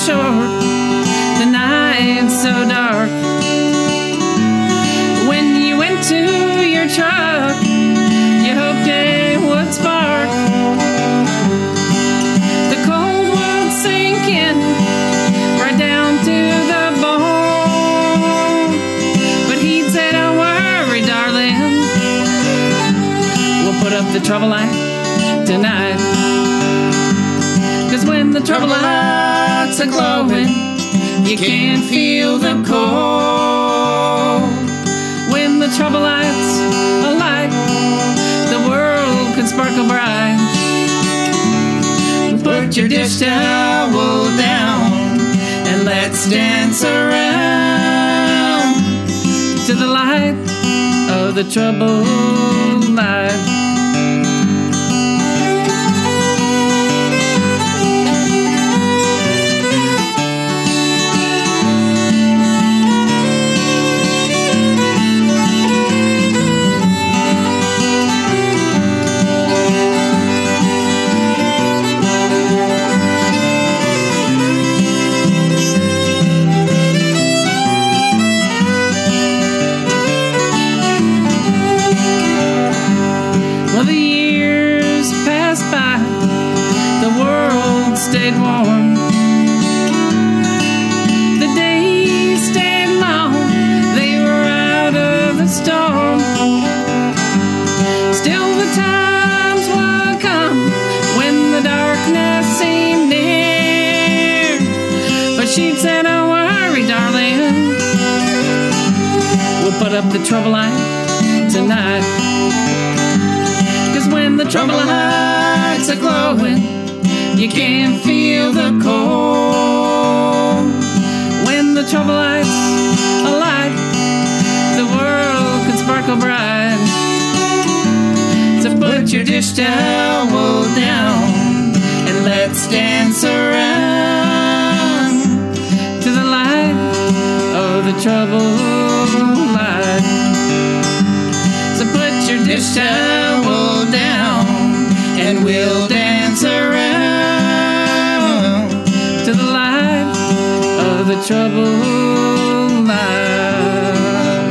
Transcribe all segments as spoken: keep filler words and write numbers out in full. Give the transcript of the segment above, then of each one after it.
short, the night's so dark. When you went to your truck, you hoped it would spark. The cold would sink in right down to the bone. But he'd say, don't worry, darling, we'll put up the trouble light tonight. 'Cause when the trouble lights are glowing, you can't feel the cold. When the trouble lights are light, the world can sparkle bright. Put your dish towel down and let's dance around to the light of the troubled light. Stayed warm. The days stayed long, they were out of the storm. Still the times will come when the darkness seemed near. But she'd say, don't worry, darling, we'll put up the trouble light tonight. 'Cause when the trouble lights are glowing, you can't feel the cold. When the trouble lights are light, the world can sparkle bright. So put your dish towel down and let's dance around to the light of the troubled light. So put your dish towel down and we'll dance around to the light of the troubled light.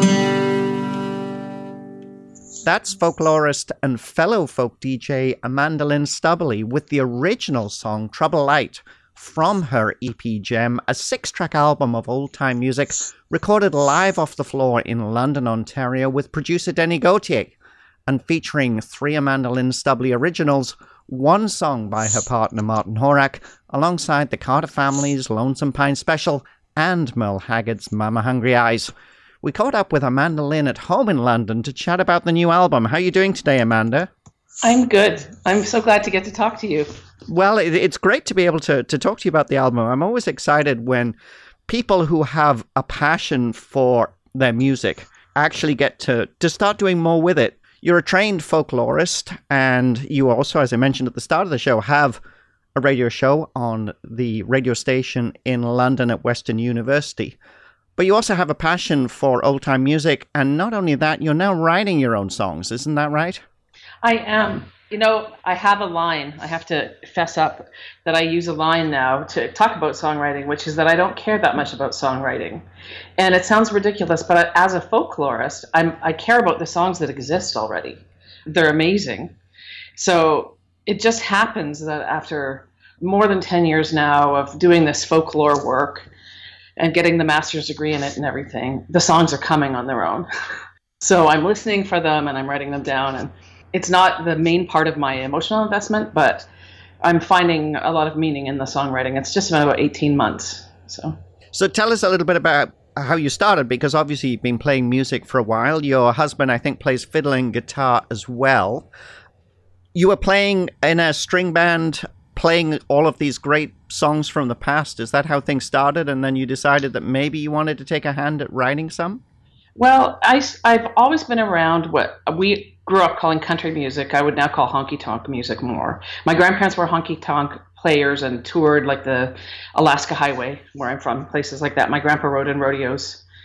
That's folklorist and fellow folk D J Amanda Lynn Stubbley with the original song Trouble Light from her E P Gem, a six-track album of old-time music recorded live off the floor in London, Ontario with producer Denny Gautier, and featuring three Amanda Lynn Stubbley originals, one song by her partner Martin Horak, alongside the Carter Family's Lonesome Pine Special and Merle Haggard's Mama Hungry Eyes. We caught up with Amanda Lynn at home in London to chat about the new album. How are you doing today, Amanda? I'm good. I'm so glad to get to talk to you. Well, it, it's great to be able to, to talk to you about the album. I'm always excited when people who have a passion for their music actually get to, to start doing more with it. You're a trained folklorist, and you also, as I mentioned at the start of the show, have a radio show on the radio station in London at Western University. But you also have a passion for old-time music, and not only that, you're now writing your own songs. Isn't that right? I am. You know, I have a line. I have to fess up that I use a line now to talk about songwriting, which is that I don't care that much about songwriting. And it sounds ridiculous, but as a folklorist, I'm, I care about the songs that exist already. They're amazing. So it just happens that after more than ten years now of doing this folklore work and getting the master's degree in it and everything, the songs are coming on their own. So I'm listening for them and I'm writing them down, and it's not the main part of my emotional investment, but I'm finding a lot of meaning in the songwriting. It's just been about eighteen months. So, so tell us a little bit about how you started, because obviously you've been playing music for a while. Your husband, I think, plays fiddle and guitar as well. You were playing in a string band, playing all of these great songs from the past. Is that how things started? And then you decided that maybe you wanted to take a hand at writing some? Well, I, I've always been around what we grew up calling country music. I would now call honky-tonk music more. My grandparents were honky-tonk players and toured like the Alaska Highway, where I'm from, places like that. My grandpa rode in rodeos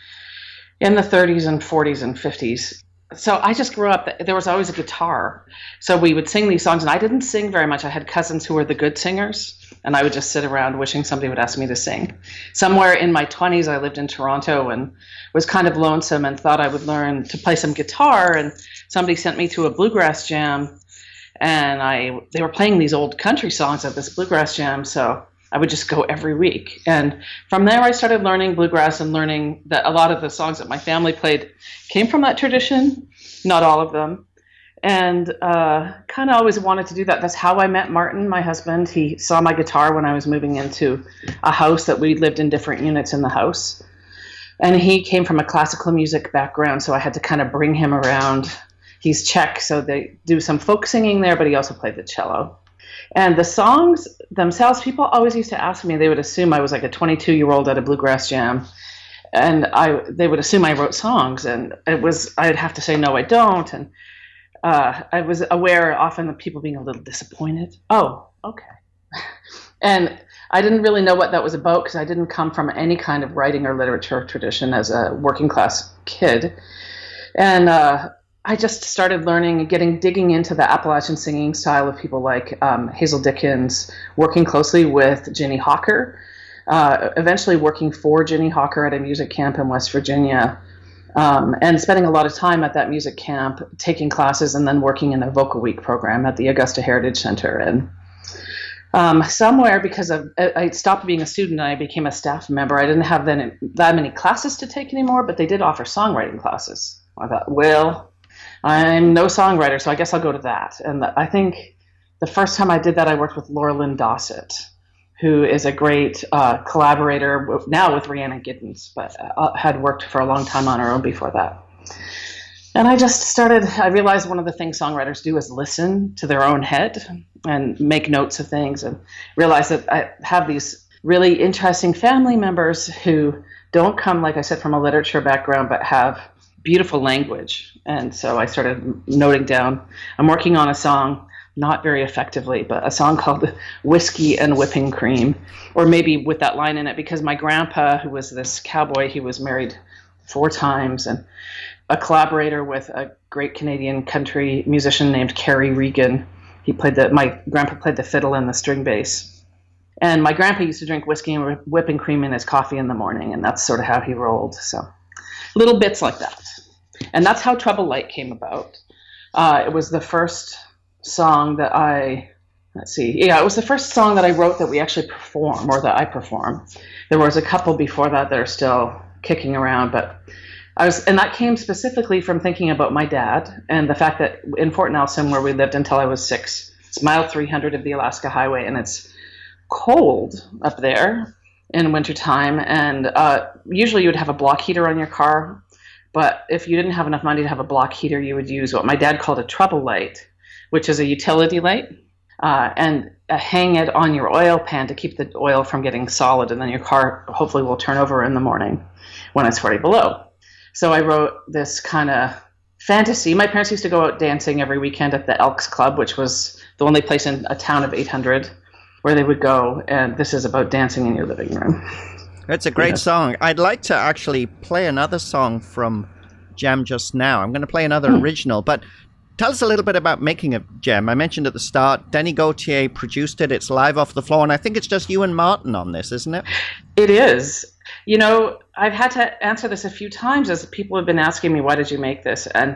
in the thirties and forties and fifties. So I just grew up, there was always a guitar. So we would sing these songs, and I didn't sing very much. I had cousins who were the good singers. and I would just sit around wishing somebody would ask me to sing. Somewhere in my twenties, I lived in Toronto and was kind of lonesome and thought I would learn to play some guitar, and somebody sent me to a bluegrass jam, and I they were playing these old country songs at this bluegrass jam, so I would just go every week. And from there, I started learning bluegrass and learning that a lot of the songs that my family played came from that tradition, not all of them. And uh, kind of always wanted to do that. That's how I met Martin, my husband. He saw my guitar when I was moving into a house that we lived in different units in the house. And he came from a classical music background, so I had to kind of bring him around. He's Czech, so they do some folk singing there, but he also played the cello. And the songs themselves, people always used to ask me, they would assume I was like a twenty-two-year-old at a bluegrass jam. And I, they would assume I wrote songs, and it was, I'd have to say, no, I don't. And Uh, I was aware often of people being a little disappointed. Oh, okay. And I didn't really know what that was about because I didn't come from any kind of writing or literature tradition as a working class kid. And uh, I just started learning and getting digging into the Appalachian singing style of people like um, Hazel Dickens, working closely with Ginny Hawker, uh, eventually working for Ginny Hawker at a music camp in West Virginia. Um, and spending a lot of time at that music camp, taking classes, and then working in the Vocal Week program at the Augusta Heritage Center. And um, somewhere, because of I stopped being a student and I became a staff member, I didn't have then that many classes to take anymore, but they did offer songwriting classes. I thought, well, I'm no songwriter, so I guess I'll go to that. And I think the first time I did that, I worked with Laura Lynn Dossett, who is a great uh, collaborator now with Rhiannon Giddens, but uh, had worked for a long time on her own before that. And I just started, I realized one of the things songwriters do is listen to their own head and make notes of things, and realize that I have these really interesting family members who don't come, like I said, from a literature background, but have beautiful language. And so I started noting down, I'm working on a song, not very effectively, but a song called Whiskey and Whipping Cream, or maybe with that line in it, because my grandpa, who was this cowboy, he was married four times and a collaborator with a great Canadian country musician named Kerry Regan. He played the, my grandpa played the fiddle and the string bass. And my grandpa used to drink whiskey and whipping cream in his coffee in the morning, and that's sort of how he rolled. So little bits like that. And that's how Trouble Light came about. Uh, it was the first song that I, let's see, yeah, it was the first song that I wrote that we actually perform, or that I perform. There was a couple before that that are still kicking around, but I was, and that came specifically from thinking about my dad and the fact that in Fort Nelson, where we lived until I was six, it's mile three hundred of the Alaska Highway, and it's cold up there in wintertime, and uh, usually you would have a block heater on your car, but if you didn't have enough money to have a block heater, you would use what my dad called a trouble light, which is a utility light, uh, and uh, hang it on your oil pan to keep the oil from getting solid, and then your car hopefully will turn over in the morning when it's forty below. So I wrote this kind of fantasy. My parents used to go out dancing every weekend at the Elks Club, which was the only place in a town of eight hundred where they would go, and this is about dancing in your living room. It's a great Yeah. song. I'd like to actually play another song from Jem just now. I'm going to play another Hmm. original, but tell us a little bit about making a Jem. I mentioned at the start, Denny Gautier produced it. It's live off the floor, and I think it's just you and Martin on this, isn't it? It is. You know, I've had to answer this a few times as people have been asking me, why did you make this? And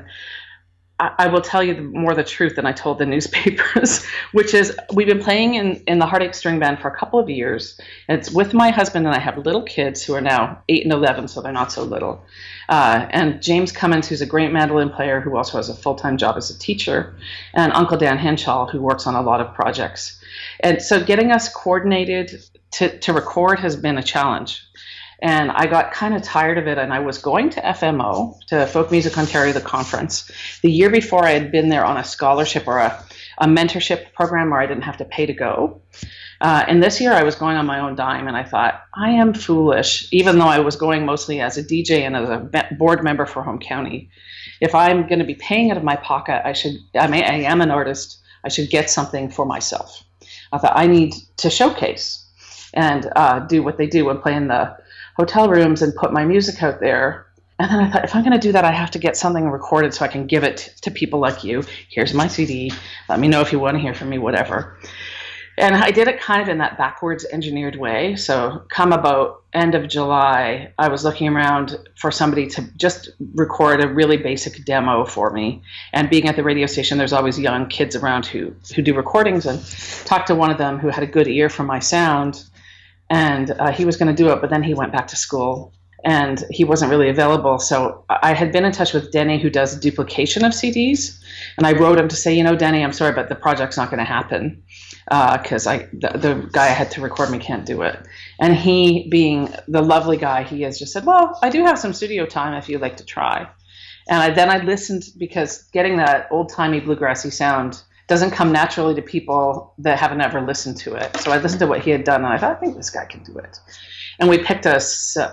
I, I will tell you more the truth than I told the newspapers, which is we've been playing in, in the Heartache String Band for a couple of years. It's with my husband, and I have little kids who are now eight and eleven, so they're not so little. Uh, and James Cummins, who's a great mandolin player who also has a full-time job as a teacher, and Uncle Dan Henshaw, who works on a lot of projects. And so getting us coordinated to, to record has been a challenge. And I got kind of tired of it, and I was going to F M O, to Folk Music Ontario, the conference. The year before, I had been there on a scholarship or a, a mentorship program where I didn't have to pay to go. Uh, and this year, I was going on my own dime, and I thought, I am foolish, even though I was going mostly as a D J and as a board member for Home County. If I'm going to be paying out of my pocket, I should. I mean, I am an artist. I should get something for myself. I thought I need to showcase and uh, do what they do and play in the hotel rooms and put my music out there. And then I thought, if I'm going to do that, I have to get something recorded so I can give it to people like you. Here's my C D. Let me know if you want to hear from me, whatever. And I did it kind of in that backwards engineered way. So come about end of July, I was looking around for somebody to just record a really basic demo for me. And being at the radio station, there's always young kids around who, who do recordings, and talked to one of them who had a good ear for my sound. And uh, he was going to do it, but then he went back to school and he wasn't really available. So I had been in touch with Denny, who does duplication of C Ds. And I wrote him to say, you know, Denny, I'm sorry, but the project's not going to happen. Because uh, I the, the guy I had to record me can't do it. And he, being the lovely guy he is, just said, well, I do have some studio time if you'd like to try. And I, then I listened, because getting that old-timey bluegrassy sound doesn't come naturally to people that haven't ever listened to it. So I listened to what he had done, and I thought, I think this guy can do it. And we picked a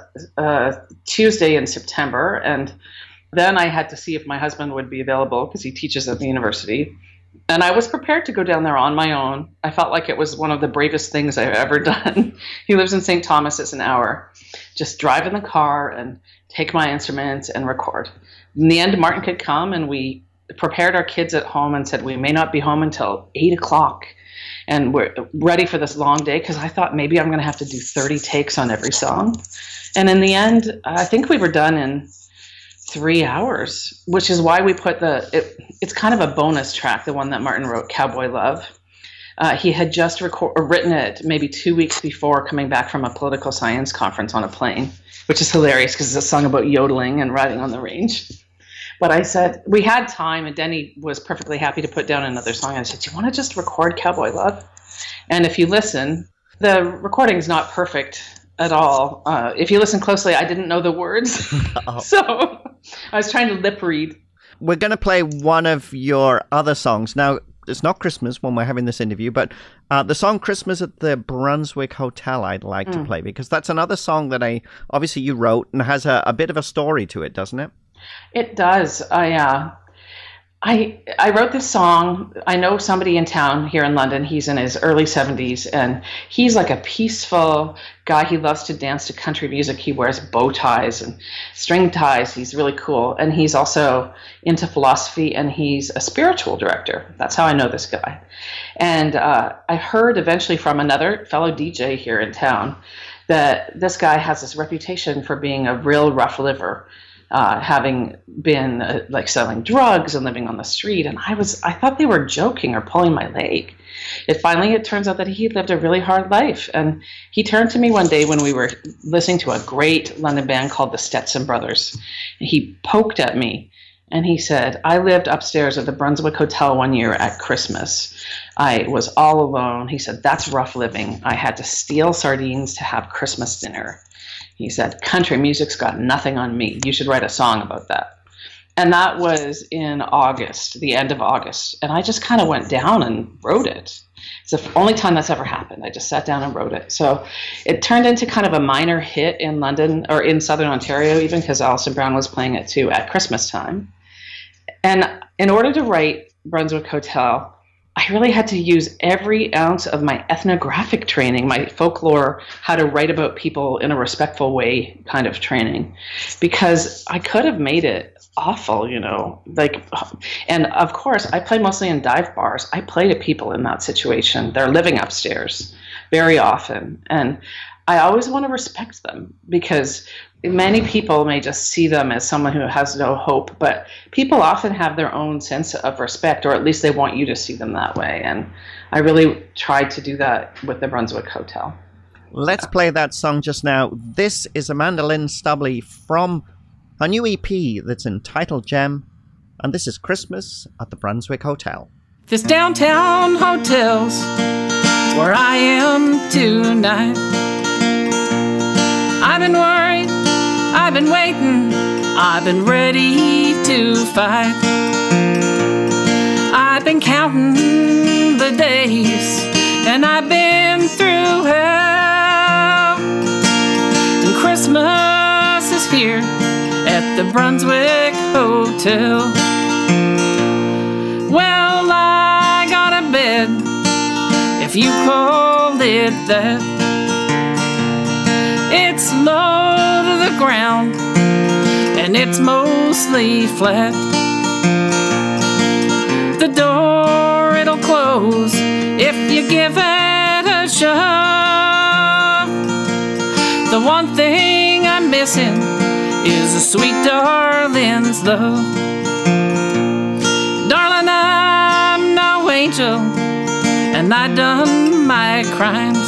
uh, Tuesday in September, and then I had to see if my husband would be available, because he teaches at the university. And I was prepared to go down there on my own. I felt like it was one of the bravest things I've ever done. He lives in Saint Thomas. It's an hour. Just drive in the car and take my instruments and record. In the end, Martin could come, and we prepared our kids at home and said we may not be home until eight o'clock. And we're ready for this long day, because I thought maybe I'm going to have to do thirty takes on every song. And in the end, I think we were done in three hours, which is why we put the, it, it's kind of a bonus track, the one that Martin wrote, Cowboy Love. Uh, he had just record, or written it maybe two weeks before coming back from a political science conference on a plane, which is hilarious because it's a song about yodeling and riding on the range. But I said, we had time, and Denny was perfectly happy to put down another song. I said, do you want to just record Cowboy Love? And if you listen, the recording is not perfect at all. Uh, if you listen closely, I didn't know the words. Oh. So I was trying to lip read. We're going to play one of your other songs. Now, it's not Christmas when we're having this interview, but uh, the song Christmas at the Brunswick Hotel I'd like mm. to play, because that's another song that I obviously you wrote and has a, a bit of a story to it, doesn't it? It does. I uh, I I wrote this song. I know somebody in town here in London. He's in his early seventies, and he's like a peaceful guy. He loves to dance to country music. He wears bow ties and string ties. He's really cool, and he's also into philosophy, and he's a spiritual director. That's how I know this guy. And uh, I heard eventually from another fellow D J here in town that this guy has this reputation for being a real rough liver. Uh, having been uh, like selling drugs and living on the street. And I was, I thought they were joking or pulling my leg. It finally, it turns out that he lived a really hard life. And he turned to me one day when we were listening to a great London band called the Stetson Brothers. And he poked at me and he said, I lived upstairs at the Brunswick Hotel one year at Christmas. I was all alone. He said, that's rough living. I had to steal sardines to have Christmas dinner. He said, country music's got nothing on me. You should write a song about that. And that was in August, the end of August. And I just kind of went down and wrote it. It's the only time that's ever happened. I just sat down and wrote it. So it turned into kind of a minor hit in London, or in Southern Ontario even, because Alison Brown was playing it too at Christmas time. And in order to write Brunswick Hotel, I really had to use every ounce of my ethnographic training, my folklore, how to write about people in a respectful way kind of training, because I could have made it awful, you know, like, and of course I play mostly in dive bars. I play to people in that situation. They're living upstairs very often. And I always want to respect them, because many people may just see them as someone who has no hope, but people often have their own sense of respect, or at least they want you to see them that way. And I really tried to do that with the Brunswick Hotel. Let's play that song just now. This is Amanda Lynn Stubley from a new E P that's entitled Gem, and this is Christmas at the Brunswick Hotel. This downtown hotel's where I am tonight. I've been worried, I've been waiting, I've been ready to fight. I've been counting the days, and I've been through hell. And Christmas is here at the Brunswick Hotel. Well, I got a bed, if you call it that. It's low to the ground, and it's mostly flat. The door, it'll close if you give it of. The one thing I'm missing is a sweet darling's love. Darling, I'm no angel, and I done my crimes.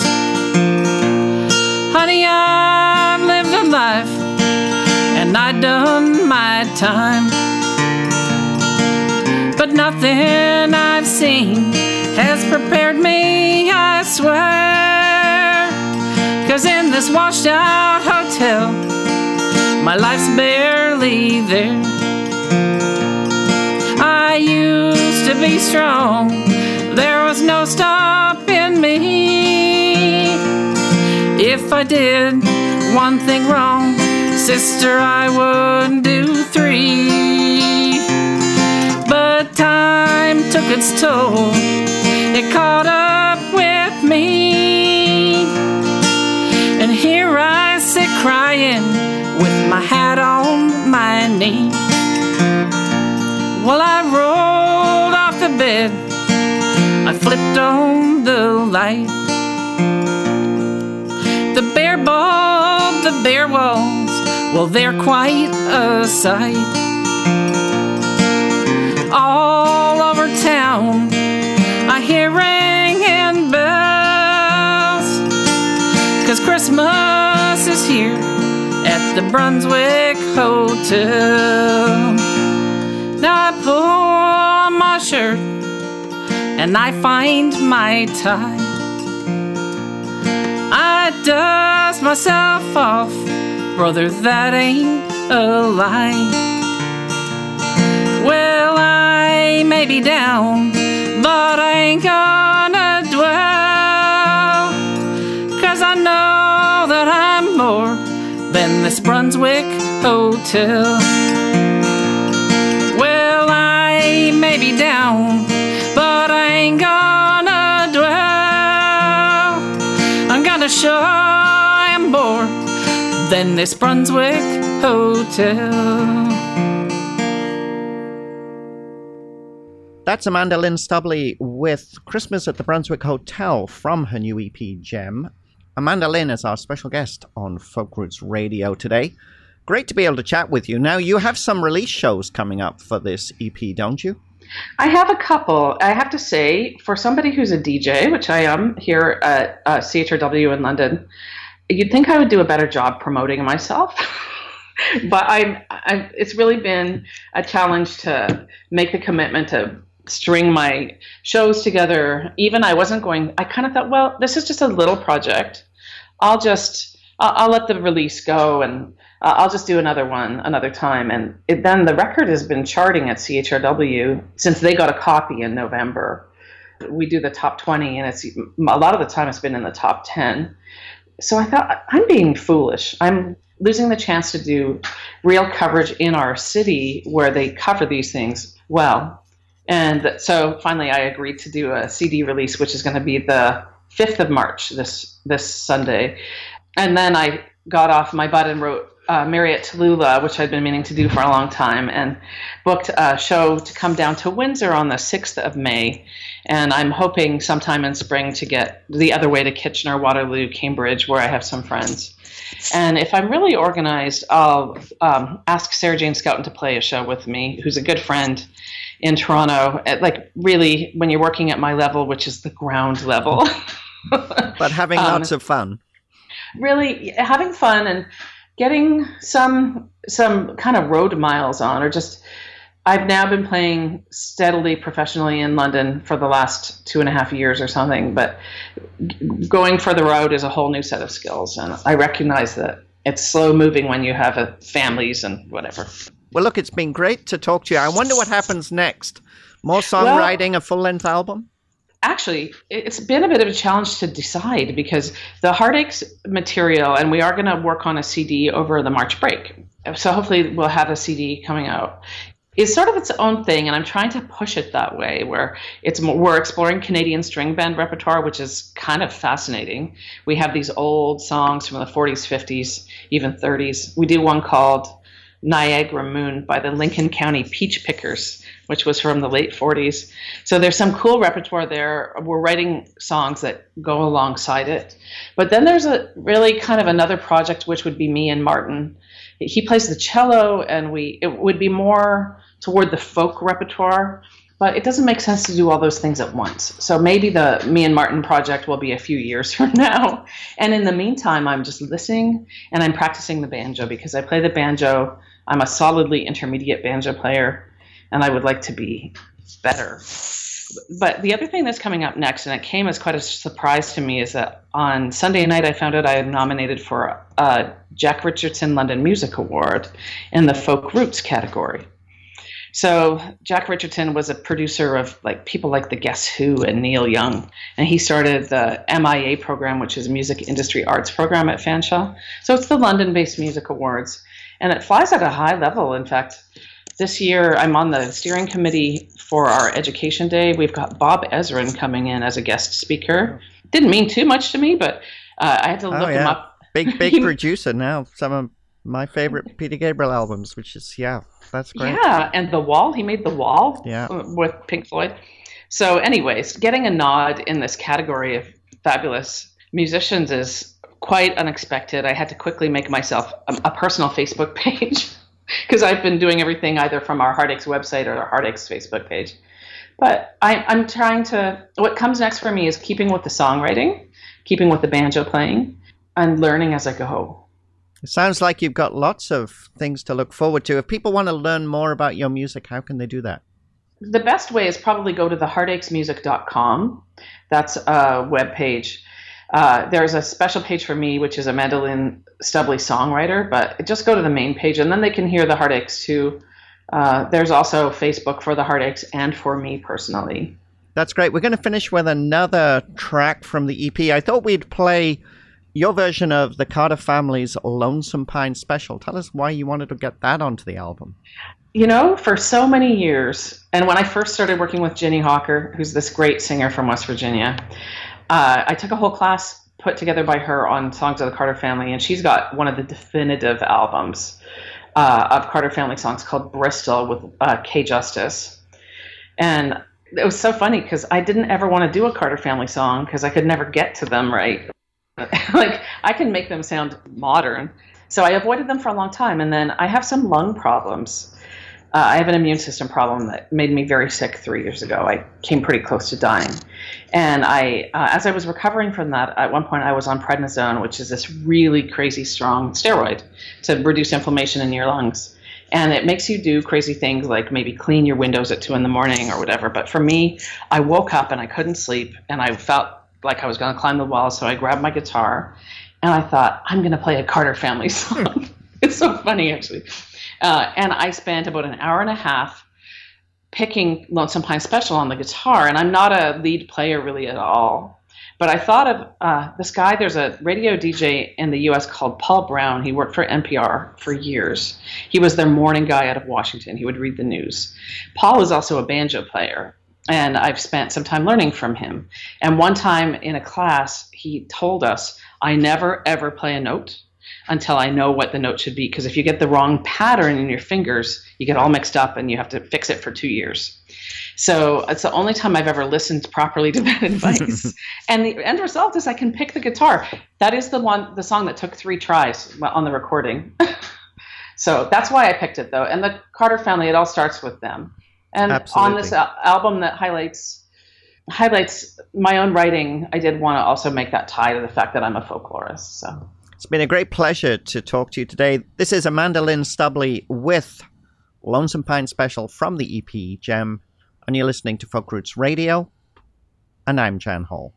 Honey, I've lived a life, and I done my time. But nothing I've seen has prepared me, I swear. 'Cause in this washed out hotel, my life's barely there. I used to be strong, there was no stopping me. If I did one thing wrong, sister, I would do three. But time took its toll, it caught up with me. And here I sit crying with my hat on my knee. Well, I rolled off the bed, I flipped on the light. The bare bulb, the bare walls, well, they're quite a sight. All over town, I hear ringing bells, 'cause Christmas is here at the Brunswick Hotel. Now I pull on my shirt and I find my tie. I dust myself off, brother, that ain't a lie. Well, I may be down, but I ain't gonna dwell, 'cause I know that I'm more than this Brunswick Hotel. Well, I may be down, but I ain't gonna dwell. I'm gonna show I'm more than this Brunswick Hotel. That's Amanda Lynn Stubley with Christmas at the Brunswick Hotel from her new E P, Gem. Amanda Lynn is our special guest on Folk Roots Radio today. Great to be able to chat with you. Now, you have some release shows coming up for this E P, don't you? I have a couple. I have to say, for somebody who's a D J, which I am here at uh, C H R W in London, you'd think I would do a better job promoting myself. But I'm, I'm, it's really been a challenge to make the commitment to string my shows together. Even I wasn't going, I kind of thought, well, this is just a little project. I'll just, I'll, I'll let the release go and uh, I'll just do another one another time. And it, then the record has been charting at C H R W since they got a copy in November. We do the top twenty and it's a lot of the time it's been in the top ten. So I thought, I'm being foolish. I'm losing the chance to do real coverage in our city where they cover these things well. And so finally I agreed to do a C D release, which is going to be the fifth of March, this this Sunday. And then I got off my butt and wrote uh, Marriott Tallulah, which I'd been meaning to do for a long time, and booked a show to come down to Windsor on the sixth of May. And I'm hoping sometime in spring to get the other way to Kitchener, Waterloo, Cambridge, where I have some friends. And if I'm really organized, I'll um, ask Sarah Jane Scouten to play a show with me, who's a good friend in Toronto. Like, really, when you're working at my level, which is the ground level. But having um, lots of fun. Really having fun and getting some some kind of road miles on, or just, I've now been playing steadily professionally in London for the last two and a half years or something, but going for the road is a whole new set of skills. And I recognize that it's slow moving when you have a families and whatever. Well, look, it's been great to talk to you. I wonder what happens next. More songwriting, well, a full-length album? Actually, it's been a bit of a challenge to decide because the Heartaches material, and we are going to work on a C D over the March break. So hopefully we'll have a C D coming out. It's sort of its own thing, and I'm trying to push it that way, where it's more, we're exploring Canadian string band repertoire, which is kind of fascinating. We have these old songs from the forties, fifties, even thirties. We do one called Niagara Moon by the Lincoln County Peach Pickers, which was from the late forties. So there's some cool repertoire there. We're writing songs that go alongside it. But then there's a really kind of another project, which would be me and Martin. He plays the cello, and we it would be more toward the folk repertoire. But it doesn't make sense to do all those things at once. So maybe the Me and Martin project will be a few years from now. And in the meantime, I'm just listening and I'm practicing the banjo because I play the banjo. I'm a solidly intermediate banjo player, and I would like to be better. But the other thing that's coming up next, and it came as quite a surprise to me, is that on Sunday night I found out I had nominated for a Jack Richardson London Music Award in the Folk Roots category. So Jack Richardson was a producer of like people like the Guess Who and Neil Young, and he started the M I A program, which is a Music Industry Arts program at Fanshawe. So it's the London-based music awards, and it flies at a high level. In fact, this year I'm on the steering committee for our Education Day. We've got Bob Ezrin coming in as a guest speaker. Didn't mean too much to me, but uh, I had to look oh, yeah. him up. Big, big producer now. Some of my favorite Peter Gabriel albums, which is, yeah, that's great. Yeah, and The Wall. He made The Wall yeah. with Pink Floyd. So anyways, getting a nod in this category of fabulous musicians is quite unexpected. I had to quickly make myself a, a personal Facebook page because I've been doing everything either from our Heartaches website or our Heartaches Facebook page. But I, I'm trying to, what comes next for me is keeping with the songwriting, keeping with the banjo playing, and learning as I go. It sounds like you've got lots of things to look forward to. If people want to learn more about your music, how can they do that? The best way is probably go to the heartaches music dot com. That's a web page. Uh, there's a special page for me, which is Amanda Lynn Stubley songwriter, but just go to the main page, and then they can hear the Heartaches too. Uh, there's also Facebook for the Heartaches and for me personally. That's great. We're going to finish with another track from the E P. I thought we'd play your version of the Carter Family's Lonesome Pine Special. Tell us why you wanted to get that onto the album. You know, for so many years, and when I first started working with Ginny Hawker, who's this great singer from West Virginia, uh, I took a whole class put together by her on songs of the Carter Family, and she's got one of the definitive albums uh, of Carter Family songs called Bristol with uh, Kay Justice. And it was so funny because I didn't ever want to do a Carter Family song because I could never get to them right. Like, I can make them sound modern. So I avoided them for a long time. And then I have some lung problems. Uh, I have an immune system problem that made me very sick three years ago. I came pretty close to dying. And I, uh, as I was recovering from that, at one point I was on prednisone, which is this really crazy strong steroid to reduce inflammation in your lungs. And it makes you do crazy things like maybe clean your windows at two in the morning or whatever. But for me, I woke up and I couldn't sleep, and I felt like I was going to climb the wall. So I grabbed my guitar and I thought, I'm going to play a Carter Family song. It's so funny, actually. Uh, and I spent about an hour and a half picking Lonesome Pine Special on the guitar. And I'm not a lead player really at all. But I thought of uh, this guy. There's a radio D J in the U S called Paul Brown. He worked for N P R for years. He was their morning guy out of Washington. He would read the news. Paul is also a banjo player, and I've spent some time learning from him. And one time in a class, he told us, I never, ever play a note until I know what the note should be, because if you get the wrong pattern in your fingers, you get all mixed up and you have to fix it for two years. So it's the only time I've ever listened properly to that advice. And the end result is I can pick the guitar. That is the one, the song that took three tries on the recording. So that's why I picked it, though. And the Carter Family, it all starts with them. And Absolutely. On this al- album that highlights highlights my own writing, I did want to also make that tie to the fact that I'm a folklorist. So it's been a great pleasure to talk to you today. This is Amanda Lynn Stubley with Lonesome Pine Special from the E P Gem, and you're listening to Folk Roots Radio, and I'm Jan Hall.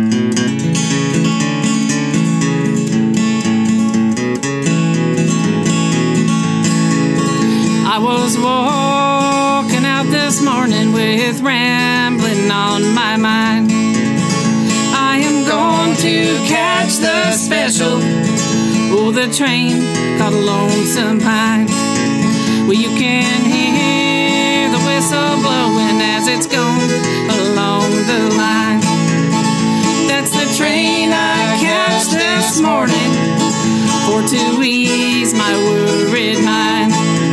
I was walking out this morning with rambling on my mind. I am going to catch the special, oh, the train called Lonesome Pine. Well, you can hear the whistle blowing as it's going along the line. That's the train I catch this morning for to ease my worried mind.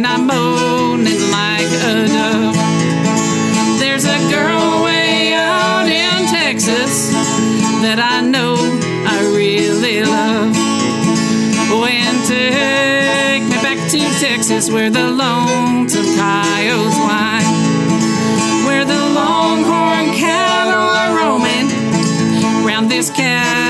and I'm moaning like a dove. There's a girl way out in Texas that I know I really love. When take me back to Texas, where the lonesome coyotes whine, where the longhorn cattle are roaming round this cabin